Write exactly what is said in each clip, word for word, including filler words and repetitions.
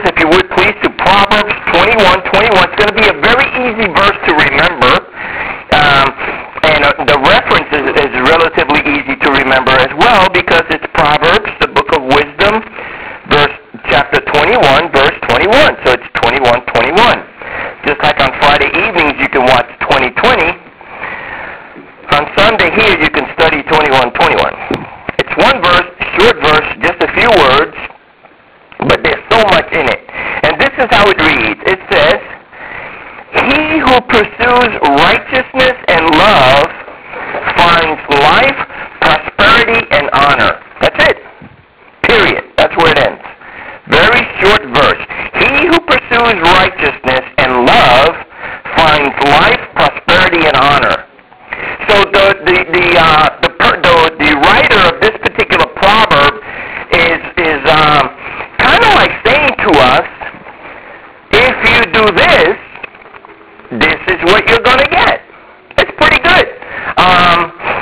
if you would please, to Proverbs twenty-one twenty-one. It's going to be a very easy verse to remember. Um, and uh, the reference is, is relatively easy to remember as well because it's Proverbs, the book of wisdom, verse chapter twenty-one, verse twenty-one. So it's twenty-one twenty-one. Just like on Friday evenings you can watch twenty twenty. On Sunday here you can study twenty-one twenty-one. It's one verse, short verse, just a few words, but there's so much in it. And this is how it reads. It says, "He who pursues righteousness and love finds life, prosperity, and honor." That's it. Period. That's where it ends. Very short verse. He who pursues righteousness and love finds life, prosperity, and honor. So the the the uh, the, per, the the writer of this particular proverb is is um, kind of like saying to us, if you do this, this is what you're going to get. It's pretty good. Um,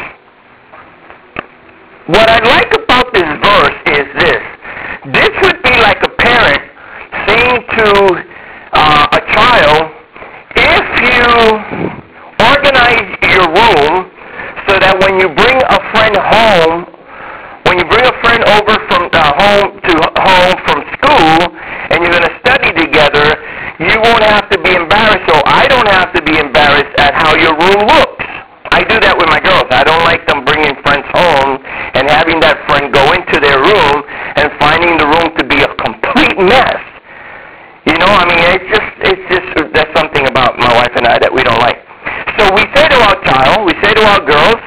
what I like about this verse is this. This would be like a parent saying to uh, a child, if you organize your room so that when you bring a friend home, when you bring a friend over from the home to home from school and you're going to study together, you won't have to be embarrassed, or I don't have to be embarrassed at how your room looks. I do that with my girls. I don't like them bringing friends home and having that friend go into their room and finding the room to be a complete mess. You know, I mean, it's just, it's just, that's something about my wife and I that we don't like. So we say to our child, we say to our girls,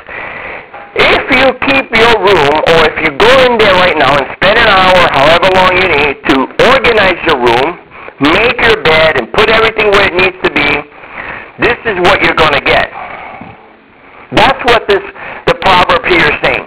if you keep your room, or if you go in there right now and spend an hour, however long you need, to organize your room, make your bed, and put everything where it needs to be, this is what you're going to get. That's what this the proverb here is saying.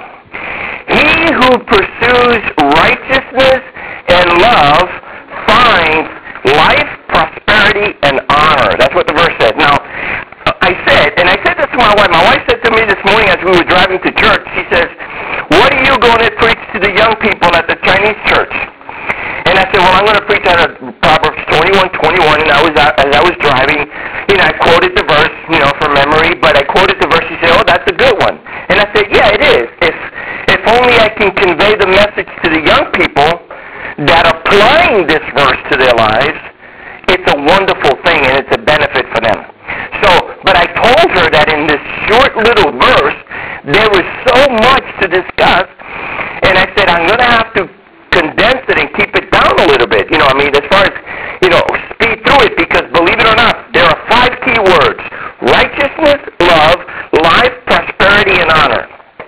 He who pursues righteousness and love finds life, prosperity, and honor. That's what the verse says. Now, I said, and I said this to my wife. My wife said to me this morning as we were driving to church, she says, "What are you going to preach to the young people at the Chinese church?" And I said, "Well, I'm going to preach out of Proverbs twenty-one twenty-one." And I was as I was driving, you know, I quoted the verse, you know, from memory, but I quoted the verse. She said, "Oh, that's a good one." And I said, "Yeah, it is. If if only I can convey the message to the young people that applying this verse to their lives, it's a wonderful thing and it's a benefit for them." So, but I told her that in this short little verse, there was so much to discuss, and I said, I'm going to have to condense it and keep it down a little bit. You know, I mean, as far as, you know, speed through it, because believe it or not, there are five key words: righteousness, love, life, prosperity, and honor.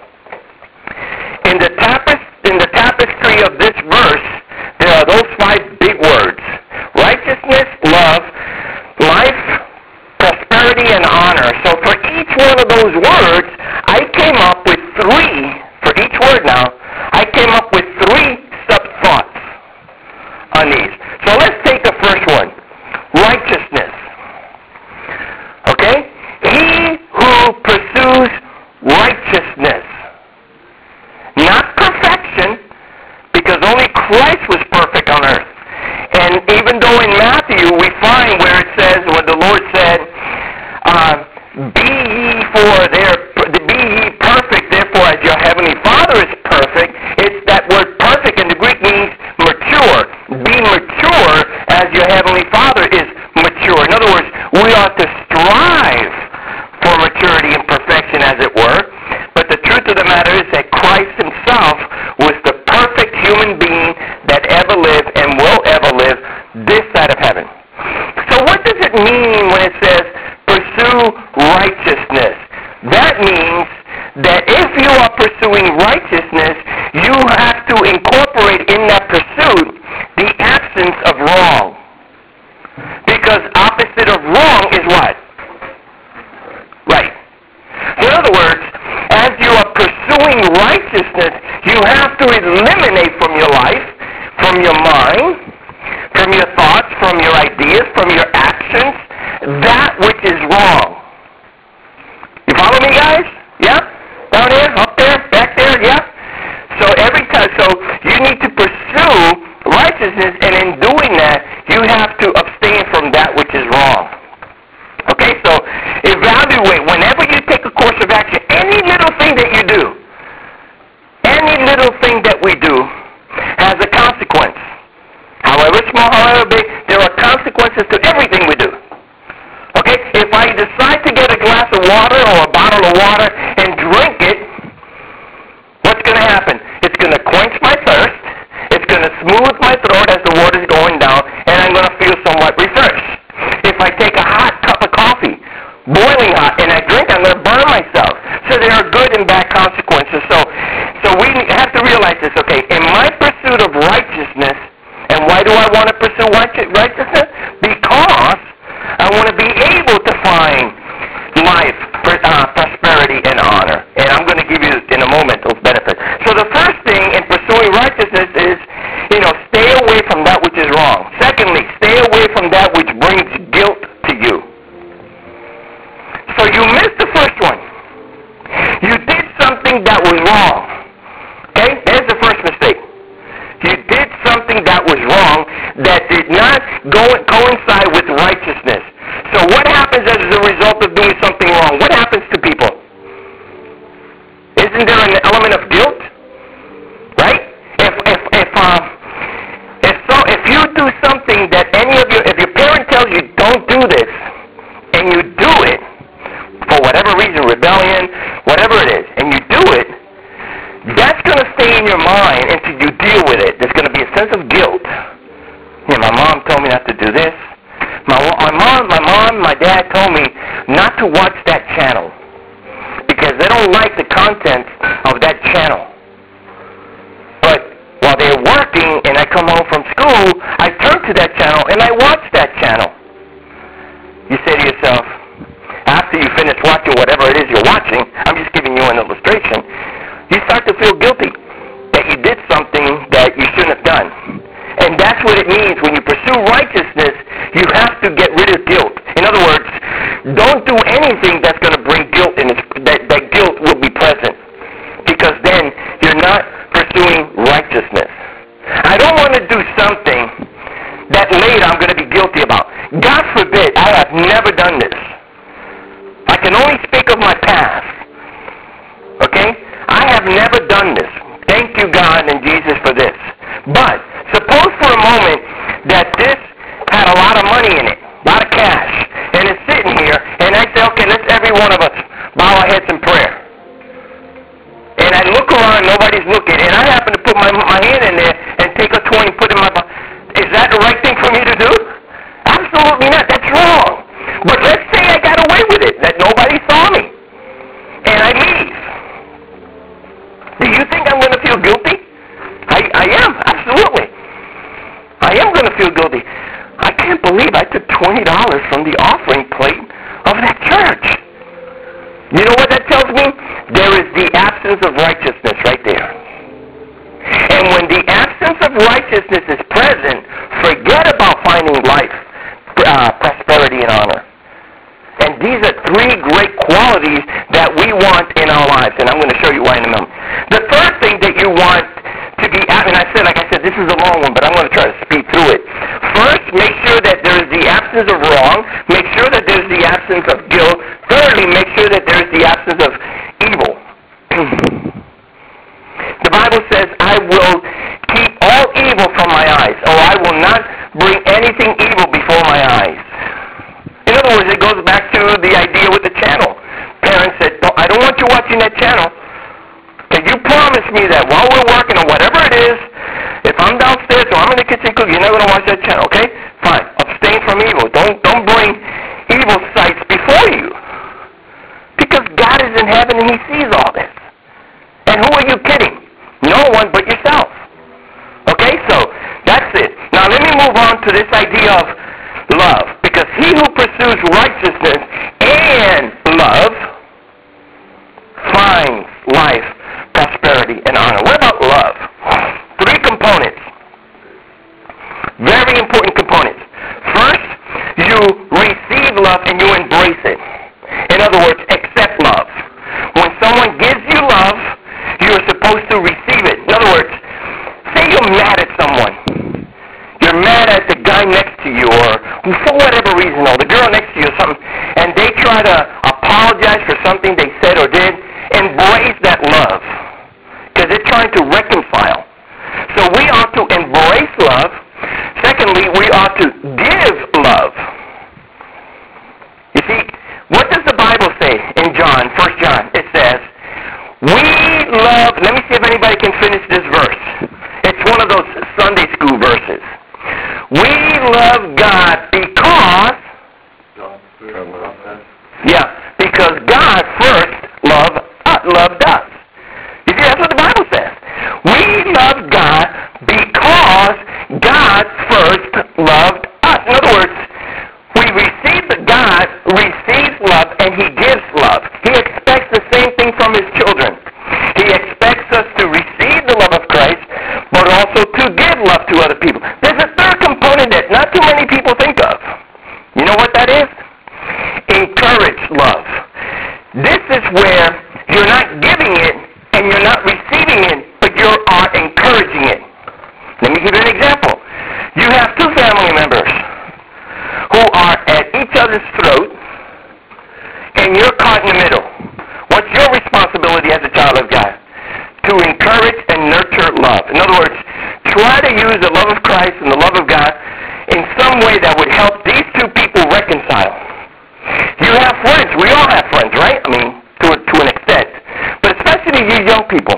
In the tapestry, in the tapestry of this verse, there are those five big words: righteousness, love, life, prosperity, and honor. So for each one of those words, I came up with three, for each word now, I came up with three sub-thoughts on these. So let's take the first one, righteousness. Okay? He who pursues righteousness. Not perfection, because only Christ was perfect on earth. And even though in Matthew we find where it says, when the Lord said, uh, be ye for their, be ye perfect, therefore as your heavenly Father is perfect, it's that word perfect in the Greek means mature. Be mature as your heavenly Father is mature. In other words, we ought to strive for maturity and perfection, as it were. But the truth of the matter is that Christ himself was the perfect human being that ever lived and will ever live this side of heaven. So what does it mean when it says pursue righteousness? That means that if you are pursuing righteousness, you have to incorporate in that pursuit the absence of wrong. Because opposite of wrong is what? Right. In other words, as you are pursuing righteousness, you have to eliminate from your life, from your mind, from your thoughts, from your ideas, from your actions, that which is wrong. You follow me, guys? Yeah? Down here, up there, back there, yeah? So every time, so you need to pursue righteousness, and in doing that, you have to abstain from that which is wrong. Okay, so evaluate whenever you take a course of action, any little thing that you do, any little thing that we do has a consequence. However small, however big, there are consequences to everything we do. Okay, if I decide to get a glass of water or a bottle of water and drink it, what's going to happen? It's going to quench my thirst. It's going to smooth my throat as the water's going down, and I'm going to feel somewhat refreshed. If I take a hot cup of coffee, boiling hot, and I drink, I'm going to burn myself. So there are good and bad consequences. So, so we have to realize this, okay? In my pursuit of righteousness, and why do I want to pursue righteousness? Because I want to be able to find life, uh, prosperity, and honor. And I'm going to give you, in a moment, those benefits. So the first thing in pursuing righteousness is, you know, stay away from that which is wrong. Secondly, stay away from that which brings guilt to you. So you missed the first one. You did something that was wrong. Okay? There's the first mistake. You did something that was wrong that did not go coincide with righteousness. So what happens as a result of doing something wrong? What happens to people? Isn't there an element of guilt? Right? If if if um if so if you do something that any of your if your parent tells you don't do this and you do it for whatever reason, rebellion, whatever it is, and you do it, that's going to stay in your mind until you deal with it. There's going to be a sense of guilt. Yeah, my mom told me not to do this. My, my mom, my mom, my dad told me not to watch that channel because they don't like the content of that channel. But while they're working and I come home from school, I turn to that channel and I watch that channel. You say to yourself, after you finish watching whatever it is you're watching, I'm just giving you an illustration, you start to feel guilty that you did something that you shouldn't have done. And that's what it means. When you pursue righteousness, you have to get rid of guilt. In other words, don't do anything that's going to bring guilt in. That, that guilt will be present. Because then you're not pursuing righteousness. I don't want to do something that later I'm going to be guilty about. God forbid, I have never done this. I can only speak of my past. Okay? I have never done this. Thank you, God and Jesus, for this. But suppose for a moment that this had a lot of money in it, a lot of cash, and it's sitting here, and I say, okay, let's every one of us bow our heads in prayer. And I look around, nobody's looking, and I happen to put my, my hand in there and take a twenty and put it in my pocket. Is that the right thing for me to do? Absolutely not. That's wrong. But let's say I got away with it, that nobody saw me, and I leave. Do you think I'm going to feel guilty? I, I am, absolutely. I am going to feel guilty. I can't believe I took twenty dollars from the offering plate of that church. You know what that tells me? There is the absence of righteousness right there. And when the absence of righteousness is present, forget about finding life, uh, prosperity, and honor. And these are three great qualities that we want in our lives, and I'm going to show you why in a moment. The third thing that you want to be, and I said, like I said, this is a long one, but I'm going to try to speed through it. First, make sure that there's the absence of wrong. Make sure that there's the absence of guilt. Thirdly, make sure that there's the absence of evil. The Bible says, I will keep all evil from my eyes, or I will not bring anything evil before my eyes. In other words, it goes back to the idea with the channel. Parents said, I don't want you watching that channel. Can you promise me that while we're working on whatever it is, if I'm downstairs or I'm in the kitchen cooking, you're not going to watch that channel, okay? Fine. Abstain from evil. Don't, don't bring evil sights before you. Because God is in heaven and he sees all this. And who are you kidding? No one but yourself. Okay, so that's it. Now let me move on to this idea of love. Because he who pursues righteousness and love finds life, prosperity, and honor. What about love? Three components. Very important components. First, you receive love and you embrace it. In other words, accept love. When someone gives you love, you're supposed to receive it. In other words, say you're mad at someone. You're mad at the guy next to for whatever reason, or the girl next to you or something, and they try to apologize for something they said or did, embrace that love. Because they're trying to reconcile. So we ought to embrace love. Secondly, we ought to give love. You see, what does the Bible say in John, First John? It says, we love, let me see if anybody can finish this verse. It's one of those Sunday school verses. We love God because, yeah, because God first loved, uh, loved us. You see, that's what the Bible says. We love God because God first loved us. In other words, we receive that God receives love and he gives love. He expects the same thing from his children. He expects us to receive the love of Christ, but also to give love to other people. There's a third component that not too many people think of. You know what that is? Encourage love. This is where you're not giving it and you're not receiving it, but you are encouraging it. Let me give you an example. You have two family members who are at each other's throat, and you're caught in the middle. What's your responsibility as a child of God? To encourage and nurture love. In other words, try to use the love of Christ and the love of God in some way that would help these two people reconcile. You have friends. We all have friends, right? I mean, to, a, to an extent. But especially you young people.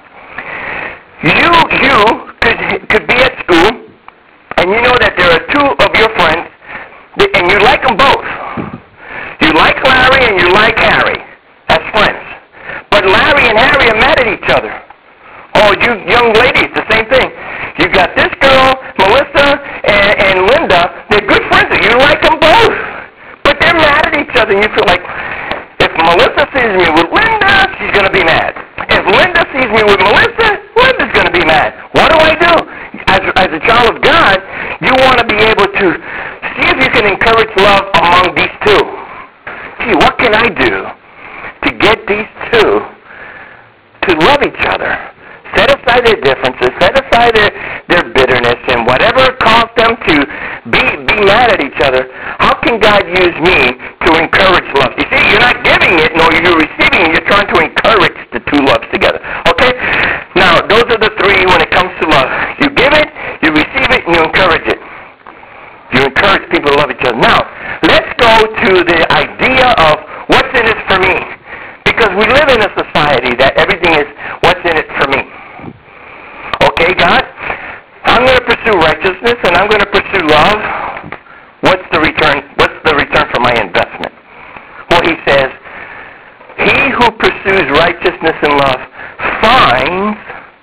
You, you could, could be at school, and you know that there are two of your friends, and you like them both. You like Larry and you like Harry as friends. But Larry and Harry are mad at each other. Oh, you young ladies, the same thing. You got this girl, Melissa, and, and Linda. They're good friends. You like them both. But they're mad at each other, and you feel like, if Melissa sees me with Linda, she's going to be mad. If Linda sees me with Melissa, Linda's going to be mad. What do I do? As, as a child of God, you want to be able to see if you can encourage love among these two. Gee, what can I do to get these two to love each other? Set aside their differences, set aside their, their bitterness, and whatever caused them to be, be mad at each other. How can God use me to encourage love? You see, you're not giving it, nor you're receiving it. You're trying to encourage the two loves together. Okay? Now, those are the three when it comes to love. You give it, you receive it, and you encourage it. You encourage people to love each other. Now, let's go to the idea of what's in it for me. Because we live in a society that everything is what's in it for me. Okay, God, I'm going to pursue righteousness and I'm going to pursue love. What's the return? What's the return for my investment? Well, he says, he who pursues righteousness and love finds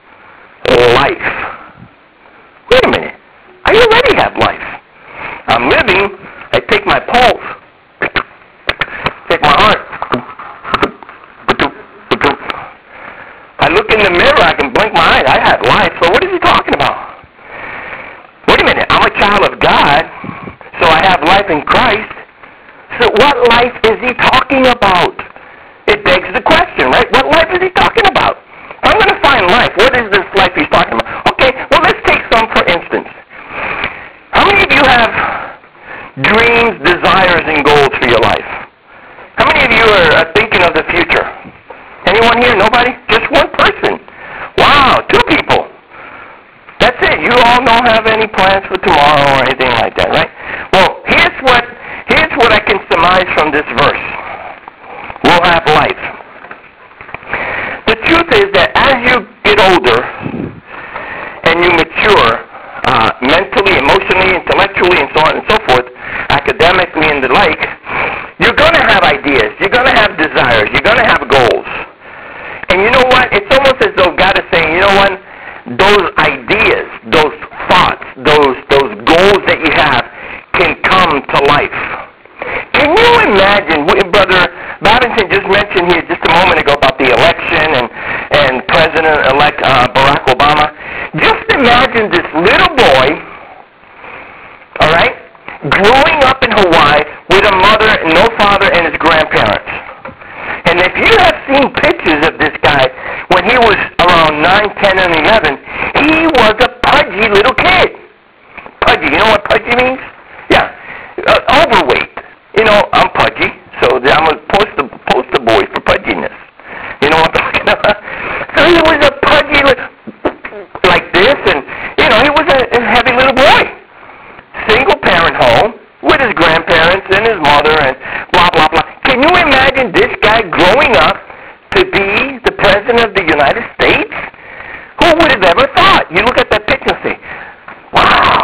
life. Wait a minute. I already have life. I'm living. I take my pulse. Take my heart. I look in the mirror, I can blink my eyes. I have life. So what is he talking about? Wait a minute. I'm a child of God, so I have life in Christ. So what life is he talking about? It begs the question, right? What life is he talking about? If I'm going to find life, what is this life he's talking about? Okay, well, let's take some for instance. How many of you have dreams, desires, and goals for your life? How many of you are thinking of the future? Anyone here? Nobody? Just one person. Wow, two people. That's it. You all don't have any plans for tomorrow or anything like that, right? Well, here's what here's what I can surmise from this verse. We'll have life. The truth is that as you get older and you mature uh, mentally, emotionally, intellectually, and so on and so forth, academically and the like, you're going to have ideas. You're going to have desires. You're going to have goals. And you know what? It's almost as though God is saying, you know what? Those ideas, those thoughts, those those goals that you have can come to life. Can you imagine?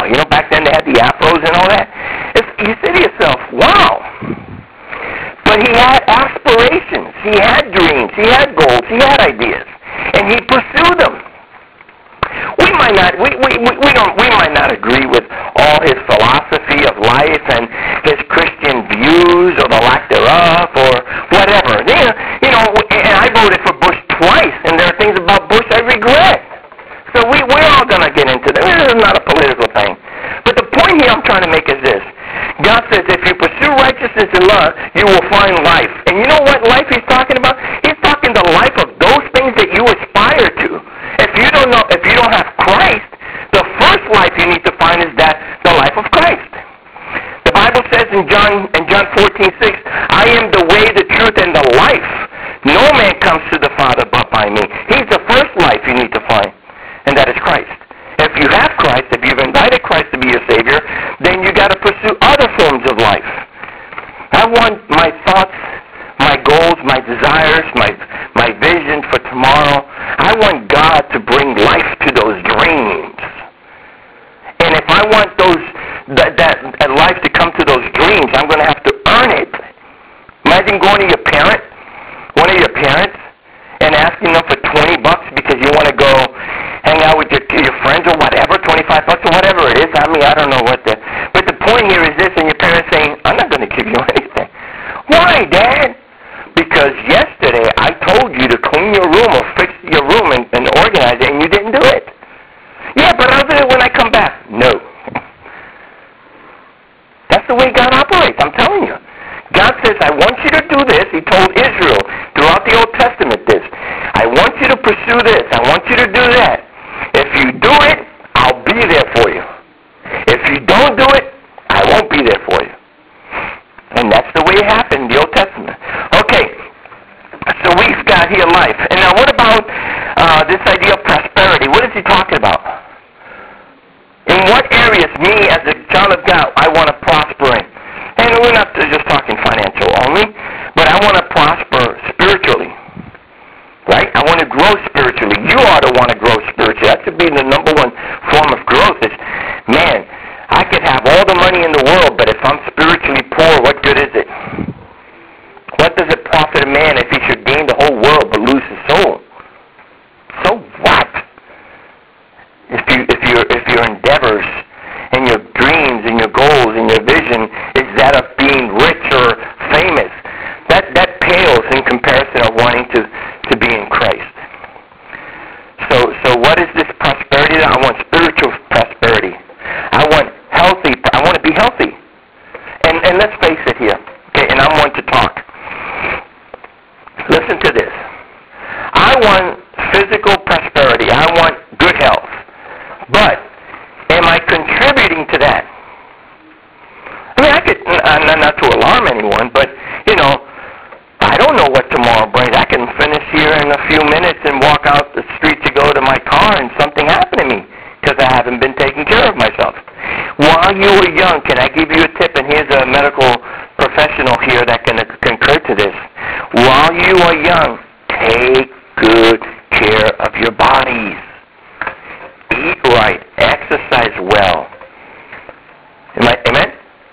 You know, back then they had the afros and all that. It's, you say to yourself, wow. But he had aspirations. He had dreams. He had goals. He had ideas. And he pursued them. We might not, we, we, we, we don't, we might not agree with all his philosophy of life and his Christian views or the lack thereof or whatever. You know, you know, and I voted for Bush twice, and there are things about Bush I regret. So we, we're all going to get into that. This is not a political thing. But the point here I'm trying to make is this. God says if you pursue righteousness and love, you will find life. And you know what life he's talking about? He's talking the life of those things that you aspire to. If you don't know, if you don't have Christ, the first life you need to find is that the life of Christ. The Bible says in John in John fourteen six, I am the way, the truth, and the life. No man comes to the Father but by me. He's the first life you need to find, and that is Christ. If you have Christ, if you've invited Christ to be your Savior, then you got to pursue other forms of life. I want my thoughts, my goals, my desires, my my vision for tomorrow. I want God to bring life to those dreams. And if I want those that, that, that life to come to those dreams, I'm going to have to earn it. Imagine going to your parent, one of your parents, and asking them for twenty bucks because you want to go hang out with your your friends or whatever, twenty-five bucks or whatever it is. I mean, I don't know what the... But the point here is this, and your parents saying, I'm not going to give you anything. Why, Dad? Because yesterday I told you to clean your room or fix your room and, and organize it, and you didn't do it. Yeah, but I'll do it when I come back. No. That's the way God operates, I'm telling you. God says, I want you to do this. He told Israel throughout the Old Testament this. I want you to pursue this. I want you to do that. If you do it, I'll be there for you. If you don't do it, I won't be there for you. And that's the way it happened in the Old Testament. Okay, so we've got here life. And now what about uh, this idea of prosperity? What is he talking about? In what areas, me as a child of God, I want to prosper in? And we're not just talking financial only, but I want to prosper spiritually. Right? I want to grow spiritually. You ought to want to grow spiritually. That should be the number one form of growth is, man, I could have all the money in the world, but if I'm spiritually poor, what good is it? What does it profit a man if he should gain the whole world but lose his soul? So what? If you if your if your endeavors and your dreams and your goals and your vision is that of being rich or famous, that that pales in comparison of wanting to, to be in Christ. So so what is this prosperity? I want spiritual prosperity. I want healthy. I want to be healthy. And and let's face it here. Okay, and I'm one to talk. Listen to this. I want physical prosperity. I want good health. But am I contributing to that? I mean, I could, not, not to alarm anyone, but, you know, I don't know what tomorrow brings. I can finish here in a few minutes and walk out the street to go to my car and something happen to me because I haven't been taking care of myself. While you were young, can I give you a tip? And here's a medical professional here that can concur to this. While you are young, take good care of your bodies. Eat right. Exercise well. Am I, amen?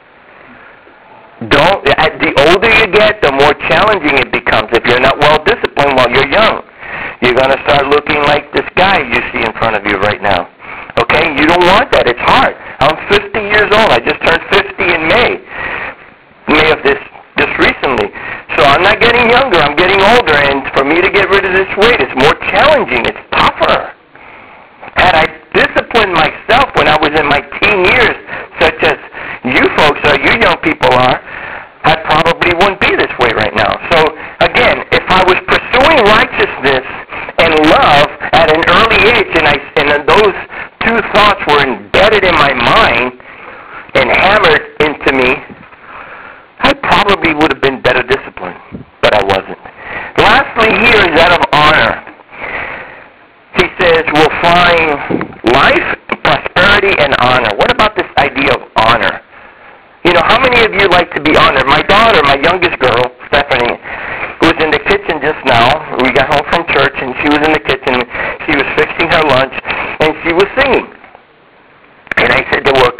Don't, the older you get, the more challenging it becomes. If you're not well disciplined while you're young, you're going to start looking like this guy you see in front of you right now. Okay? You don't want that. It's hard. I'm fifty years old. I just turned fifty in May. May of this, this recently. So I'm not getting younger. I'm getting older. And for me to get rid of this weight, it's more challenging. It's tougher. Had I disciplined myself when I was in my teen years, such as you folks are, you young people are, I probably wouldn't be this way right now. So, again, if I was pursuing righteousness and love at an early age, and, I, and those two thoughts were embedded in my mind and hammered into me, I probably would have been better disciplined, but I wasn't. Lastly here is that of honor. He says we'll find life, prosperity, and honor. What about this idea of honor? You know, how many of you like to be honored? My daughter, my youngest girl, Stephanie, was in the kitchen just now. We got home from church, and she was in the kitchen. She was fixing her lunch, and she was singing. And I said to her,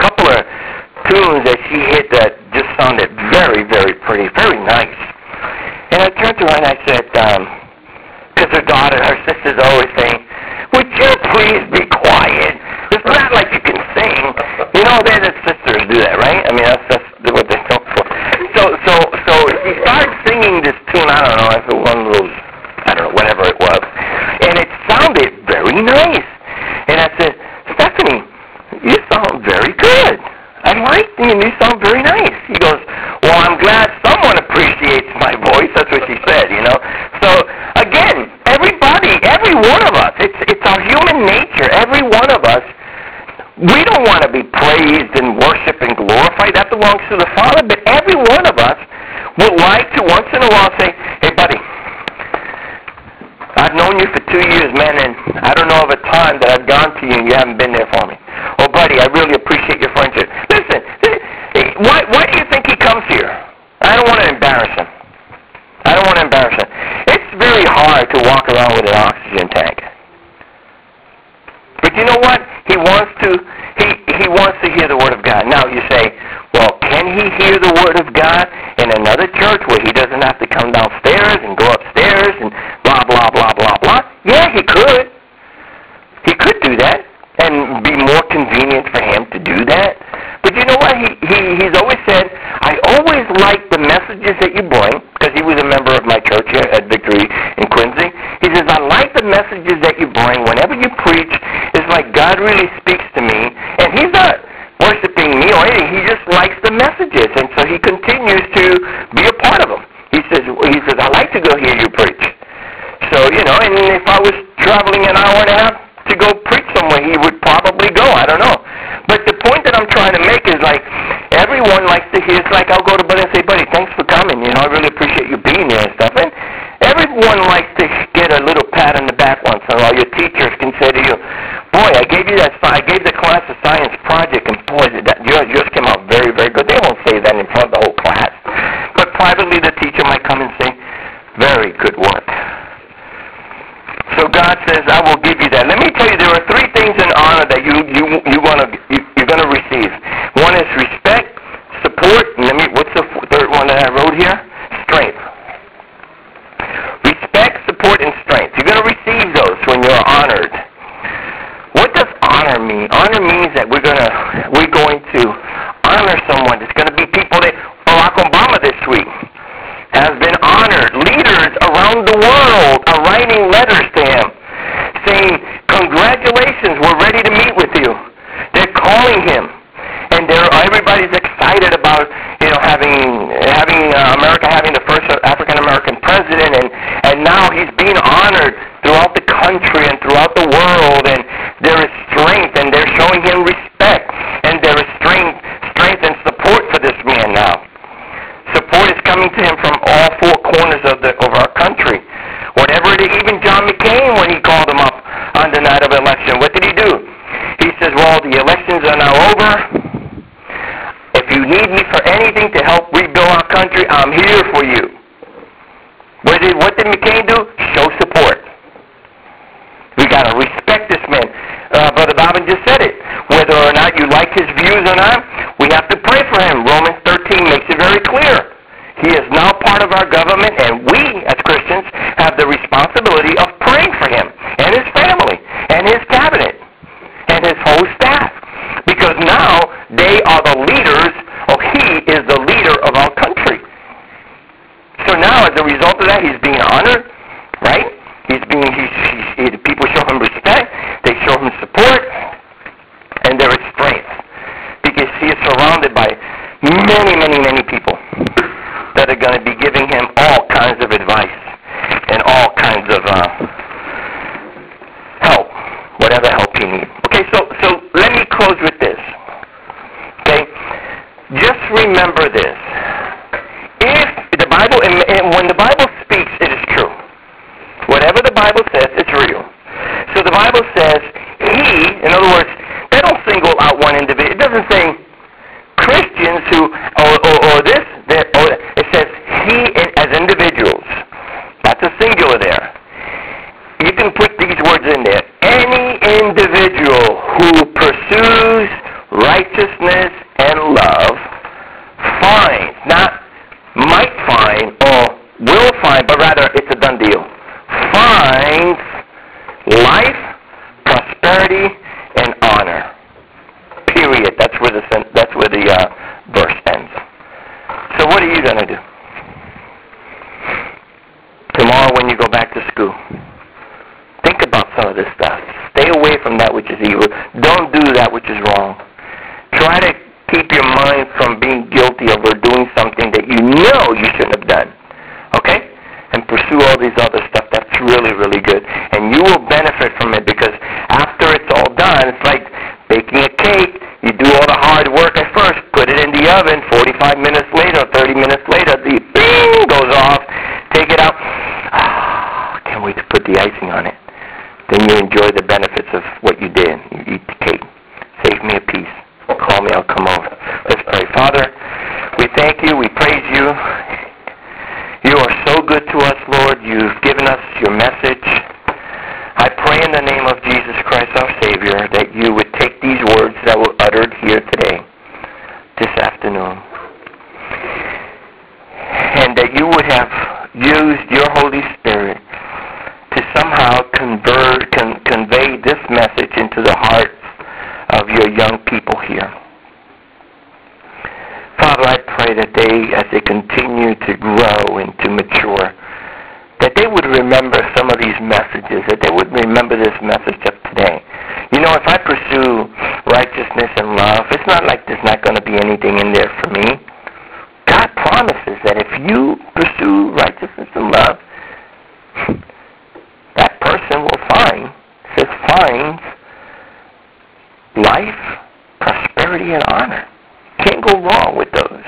things that she hit that just sounded very, very pretty, very nice. And I turned to her and I said, because her daughter, her sister's always saying, would you please be quiet? It's not like you can sing. You know, they're the sisters do that, right? I mean, that's, that's what they're known for. So, so, so she started singing this tune. I don't know if it was one of those, I don't know, whatever it was. And it sounded very nice. And I said, Stephanie, you sound very good. I like you, and you sound very nice. He goes, well, I'm glad someone appreciates my voice. That's what she said, you know. So, again, everybody, every one of us, it's, it's our human nature. Every one of us, we don't want to be praised and worshiped and glorified. That belongs to the Father. But every one of us would like to once in a while say, hey, buddy, I've known you for two years, man, and I don't know of a time that I've gone to you and you haven't been there for me. Oh, buddy, I really appreciate your friendship. Listen, why, why do you think he comes here? I don't want to embarrass him. I don't want to embarrass him. It's very hard to walk around with an oxygen tank. But you know what? He wants to, he, he wants to hear the Word of God. Now, you say, well, can he hear the Word of God in another church where he doesn't have to come downstairs and go upstairs and blah, blah, blah, blah, blah? Yeah, he could. He could do that and be more convenient for him to do that. But you know what? He, he He's always said, I always like the messages that you bring, because he was a member of my church here at Victory in Quincy. He says, I like the messages that you bring. Whenever you preach, it's like God really speaks to me. And he's not worshiping me or anything. He just likes the messages. And so he continues to be a part of them. He says, he says, I like to go hear you preach. So, you know, and if I was traveling an hour and a half to go preach somewhere, he would probably go. I don't know. But the point that I'm trying to make is like, everyone likes to hear, it's like I'll go to Buddy and say, Buddy, thanks for coming. You know, I really appreciate you being here and stuff. And everyone likes to get a little pat on the back once in a while. Your teachers can say to you, boy, I gave you that, I gave the class a science project, and boy, did that, yours, yours came out very, very good. They won't say that in front of the whole class. But privately, the teacher might come and say, very good work. So God says, I will give you that. Let me tell you, there are three things in honor that you, you, you wanna, you, you're going to receive. One is respect, support, and let me, what's the third one that I wrote here? Strength. Respect, support, and strength. You're going to receive those when you're honored. What does honor mean? Honor means that we're going to, we're going to honor someone. It's going to be people that, Barack Obama this week has been honored. Leaders around the world are writing letters to him saying, congratulations, we're ready to meet with you. They're calling him. And they're, everybody's excited about, you know, having having uh, America having the first African-American president. And, and now he's being honored throughout the country and throughout the world. And there is strength, and they're showing him respect. And there is strength, strength and support for this man now. Support is coming to him from all four corners of the of our country. Whatever it is, even John McCain, when he called him up on the night of election, what did he do? He says, well, the elections are now over. If you need me for anything to help rebuild our country, I'm here for you. What did, what did McCain do? Show support. We got to respect this man. Uh, Brother Bobbin just said it. Whether or not you like his views or not, we have to pray for him. Romans thirteen makes it very clear. He is now part of our government, and we, as Christians, have the responsibility of praying for him and his family and his cabinet and his whole staff. Because now they are the leaders, or he is the leader of our country. So now, as a result of that, he's being honored, right? He's being, he's, he's, he, people show him respect, they show him support, and there is strength. Because he is surrounded by many, many, many people that are going to be giving him all kinds of advice and all kinds of uh, help, whatever help he needs. Okay, so, so let me close with this. Okay, just remember this. If the Bible, and when the Bible speaks, it is true. Whatever the Bible says, it's real. So the Bible says, he, in other words, they don't single out one individual. It doesn't say Christians who, or, or, or this, that, or it says he as individuals. That's a singular there. You can put these words in there. Any individual who pursues righteousness and love finds, not might find or will find, but rather it's a done deal, finds life, prosperity, and honor. Period. That's where the that's where the uh, verse ends. So what are you going to do? Tomorrow when you go back to school, think about some of this stuff. Stay away from that which is evil. Don't do that which is wrong. Try to keep your mind from being guilty of or doing something that you know you shouldn't have done. Okay? And pursue all these other stuff. That's really, really good. And you will benefit from it because after it's all done, it's like baking a cake. You do all the hard work at first, put it in the oven, forty-five minutes later, thirty minutes later, the bing goes off, take it out. Oh, can't wait to put the icing on it. Then you enjoy the benefits of what you did. You eat the cake. Save me a piece. Call me, I'll come over. Let's pray. Father, we thank you, we praise you. You are so good to us, Lord. You've given us your message. I pray in the name of Jesus Christ, our Savior, that you would take these words that were uttered here today, this afternoon, and that you would have used your Holy Spirit to somehow convert, con- convey this message into the hearts of your young people here. Father, I pray that they, as they continue to grow and to mature, that they would remember some of these messages, that they would remember this message of today. You know, if I pursue righteousness and love, it's not like there's not going to be anything in there for me. God promises that if you pursue righteousness and love, that person will find, it says finds, life, prosperity, and honor. Can't go wrong with those.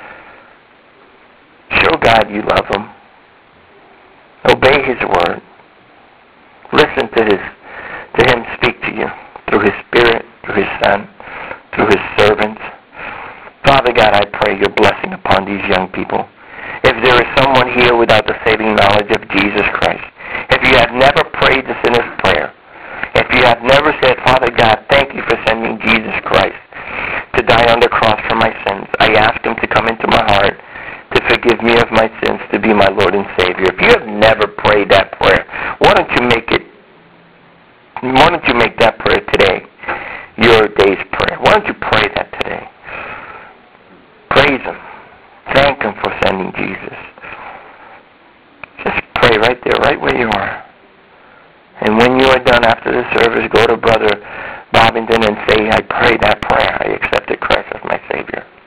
Show God you love him. Obey his word. Listen to his, to him speak to you through his Spirit, through his Son, through his servants. Father God, I pray your blessing upon these young people. If there is someone here without the saving knowledge of Jesus Christ, if you have never prayed the sinner's prayer, if you have never said, Father God, thank you for sending Jesus Christ to die on the cross for my sins, I ask him to come into my heart, to forgive me of my sins, to be my Lord and Savior. If you have never prayed that prayer, why don't you make it, why don't you make that prayer today your day's prayer? Why don't you pray that today? Praise him. Thank him for sending Jesus. Just pray right there, right where you are. And when you are done after the service, go to Brother Bobbington and say, I prayed that prayer. I accepted Christ as my Savior.